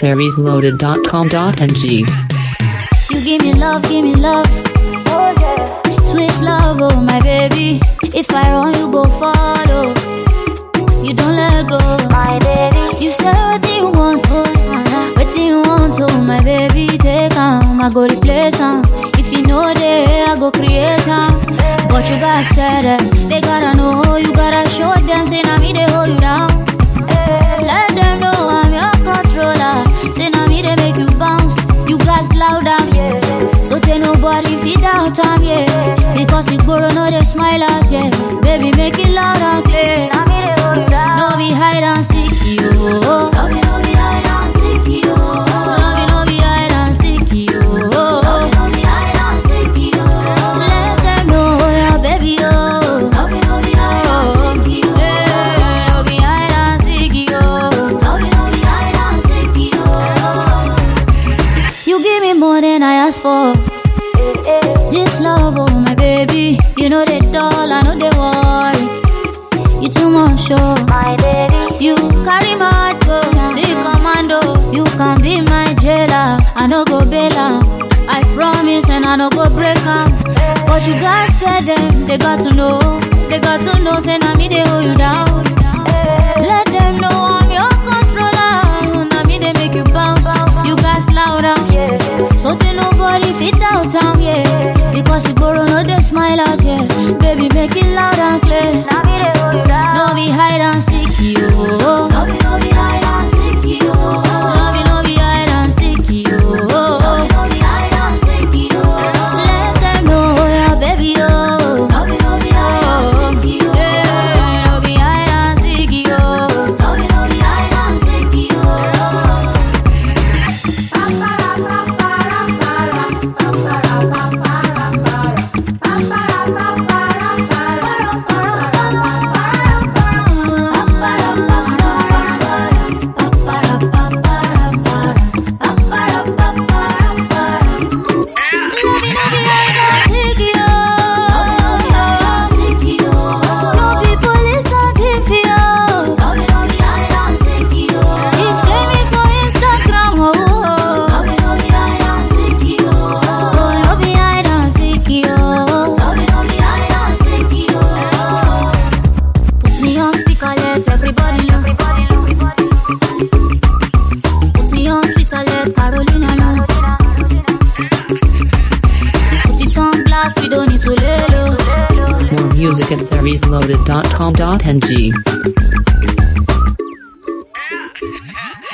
SeriesLoaded.com.ng. You give me love, oh yeah. Sweet love, oh my baby. If I run, you go follow. You don't let go, my baby. You say what you want, what you want, oh my baby. Take on, I go replace them. If you know they, I go create them. But you gotta stay there. They gotta know, you gotta show them. Say now me they hold you down. Let them know I'm your controller. Say now me they make you bounce. You guys loud down, yeah. So tell nobody feed out time, yeah. Because the guru know they smile out, yeah. Baby make it loud and clear. No be hide and seek you. No be hide and seek you. No be hide and seek you. No be hide and seek you. Let them know, yeah, baby, oh. No be hide and seek you. No be hide and seek you. No be hide and seek you. You give me more than I asked for. This love, oh my baby. You know they dull, I know they worry. You too much, oh my baby. You carry my heart, go see commando. You can be my jailer, I no go bail am. I promise and I no go break am. But you gotta tell them, they got to know. They got to know, say na me they hold you down. Let them know I'm your controller. Na me they make you bounce. You guys loud down, yeah. So they nobody fit out town, yeah. Because the guru know they smile out, yeah. Baby make it loud and clear. Na me they hold you down. No be hide and seek you. No be hide and seek you. No be hide and seek you. No be hide and seek you. Let them know, yeah, baby, oh. No be hide and seek you. Yeah, no be hide and seek you. No be hide and seek you. More music at SeriesLoaded.com.ng.